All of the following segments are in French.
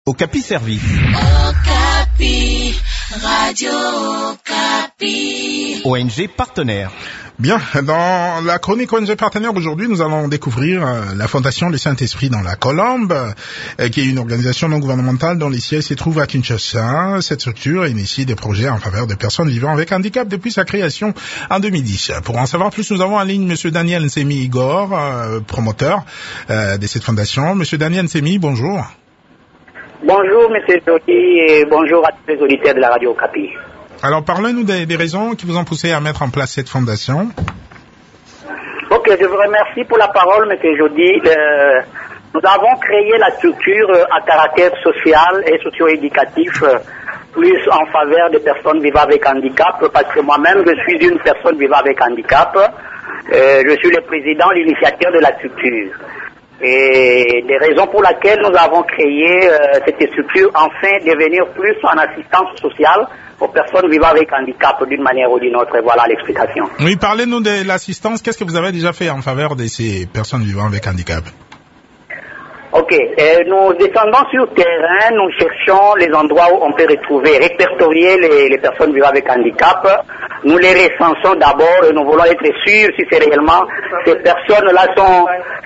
Okapi Service. Okapi, Radio Okapi. ONG partenaire. Bien, dans la chronique ONG partenaire aujourd'hui, nous allons découvrir la Fondation du Saint-Esprit dans la Colombe, qui est une organisation non gouvernementale dont les sièges se trouvent à Kinshasa. Cette structure a initié des projets en faveur des personnes vivant avec handicap depuis sa création en 2010. Pour en savoir plus, nous avons en ligne Monsieur Daniel Nsemi Igor, promoteur de cette fondation. Monsieur Daniel Nsemi, bonjour. Bonjour, Monsieur Jody, et bonjour à tous les auditeurs de la Radio Okapi. Alors, parlez-nous des raisons qui vous ont poussé à mettre en place cette fondation. Ok, je vous remercie pour la parole, Monsieur Jody. Nous avons créé la structure à caractère social et socio-éducatif, plus en faveur des personnes vivant avec handicap, parce que moi-même, je suis une personne vivant avec handicap. Je suis le président, l'initiateur de la structure. Et des raisons pour lesquelles nous avons créé cette structure, enfin devenir plus en assistance sociale aux personnes vivant avec handicap d'une manière ou d'une autre. Et voilà l'explication. Oui, parlez-nous de l'assistance. Qu'est-ce que vous avez déjà fait en faveur de ces personnes vivant avec handicap? Ok, nous descendons sur terrain, nous cherchons les endroits où on peut retrouver, répertorier les personnes vivant avec handicap. Nous les recensons d'abord et nous voulons être sûrs si c'est réellement ces personnes-là sont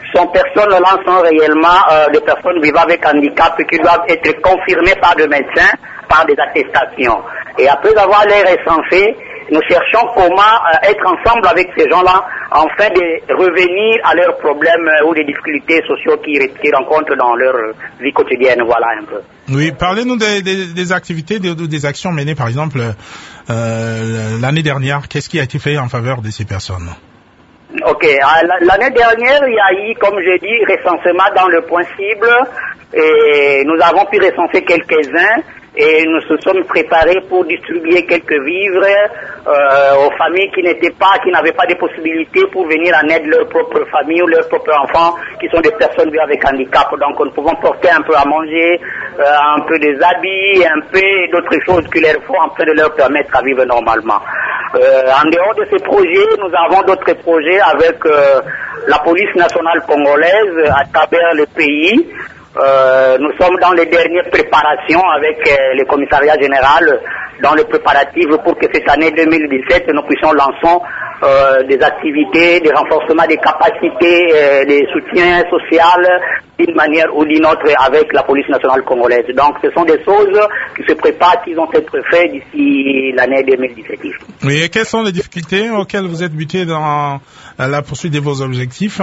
réellement des personnes vivant avec handicap qui doivent être confirmées par des médecins, par des attestations. Et après avoir les recensés, nous cherchons comment être ensemble avec ces gens-là, afin de revenir à leurs problèmes ou des difficultés sociaux qu'ils rencontrent dans leur vie quotidienne. Voilà un peu. Oui, parlez-nous des activités, des actions menées, par exemple, l'année dernière. Qu'est-ce qui a été fait en faveur de ces personnes? Ok, l'année dernière, il y a eu, comme j'ai dit, recensement dans le point cible, et nous avons pu recenser quelques-uns, et nous se sommes préparés pour distribuer quelques vivres aux familles qui n'avaient pas de possibilités pour venir en aide leur propre famille ou leurs propres enfants qui sont des personnes avec handicap. Donc nous pouvons porter un peu à manger, un peu des habits, un peu d'autres choses qui leur font afin de leur permettre à vivre normalement. En dehors de ces projets, nous avons d'autres projets avec la police nationale congolaise à travers le pays. Nous sommes dans les dernières préparations avec le commissariat général dans les préparatifs pour que cette année 2017 nous puissions lancer des activités, des renforcements des capacités, des soutiens sociaux d'une manière ou d'une autre avec la police nationale congolaise. Donc ce sont des choses qui se préparent, qui vont être faites d'ici l'année 2017. Oui, et quelles sont les difficultés auxquelles vous êtes buté dans la poursuite de vos objectifs?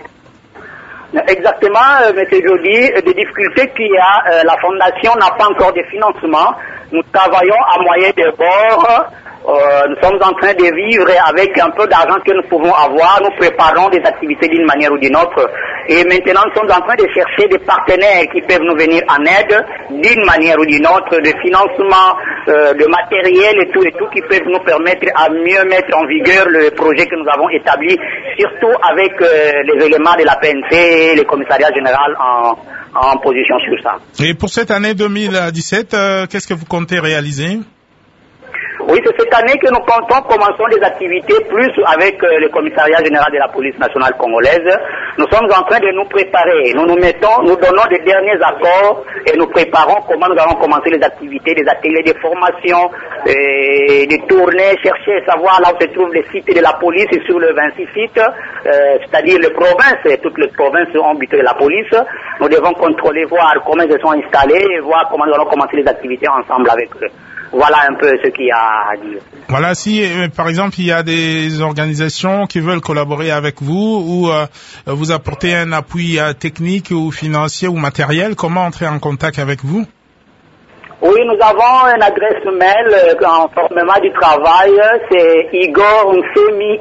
Exactement, M. Jody, des difficultés qu'il y a, la Fondation n'a pas encore de financement. Nous travaillons à moyen de bord. Nous sommes en train de vivre avec un peu d'argent que nous pouvons avoir. Nous préparons des activités d'une manière ou d'une autre. Et maintenant, nous sommes en train de chercher des partenaires qui peuvent nous venir en aide d'une manière ou d'une autre, de financement, de matériel et tout, qui peuvent nous permettre à mieux mettre en vigueur le projet que nous avons établi, surtout avec les éléments de la PNC et le commissariat général en position sur ça. Et pour cette année 2017, qu'est-ce que vous comptez réaliser? Oui, c'est cette année que nous commençons des activités plus avec le commissariat général de la police nationale congolaise. Nous sommes en train de nous préparer. Nous donnons des derniers accords et nous préparons comment nous allons commencer les activités, des ateliers de formation, des tournées, chercher, savoir là où se trouvent les sites de la police sur les 26 sites, c'est-à-dire les provinces, toutes les provinces ont buté de la police. Nous devons contrôler, voir comment ils sont installés et voir comment nous allons commencer les activités ensemble avec eux. Voilà un peu ce qu'il y a à dire. Voilà, si par exemple il y a des organisations qui veulent collaborer avec vous ou vous apporter un appui technique ou financier ou matériel, comment entrer en contact avec vous? Oui, nous avons une adresse mail en format du travail, c'est Igor Nsemi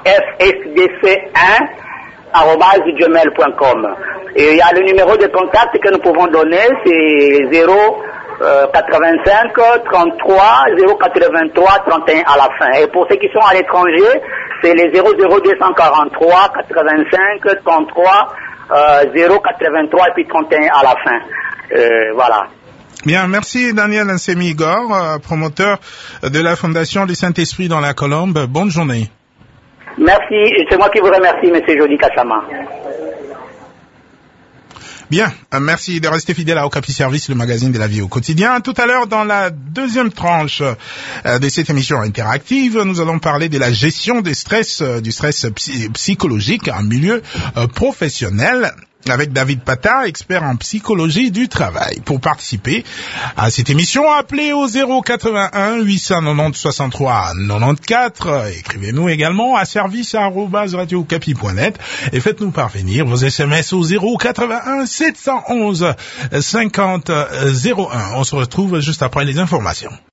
FSDC1@gmail.com. Et il y a le numéro de contact que nous pouvons donner, c'est 85 33 083 31 à la fin. Et pour ceux qui sont à l'étranger, c'est les 00243 85 33 083 et puis 31 à la fin. Voilà. Bien, merci Daniel Nsemi Igor, promoteur de la Fondation du Saint-Esprit dans la Colombe. Bonne journée. Merci, c'est moi qui vous remercie, M. Jody Kassama. Bien, merci de rester fidèle à Okapi Service, le magazine de la vie au quotidien. Tout à l'heure, dans la deuxième tranche de cette émission interactive, nous allons parler de la gestion des stress, du stress psychologique en milieu professionnel, avec David Pata, expert en psychologie du travail. Pour participer à cette émission, appelez au 081 890 63 94. Écrivez-nous également à service@radiocapi.net et faites-nous parvenir vos SMS au 081 711 50 01. On se retrouve juste après les informations.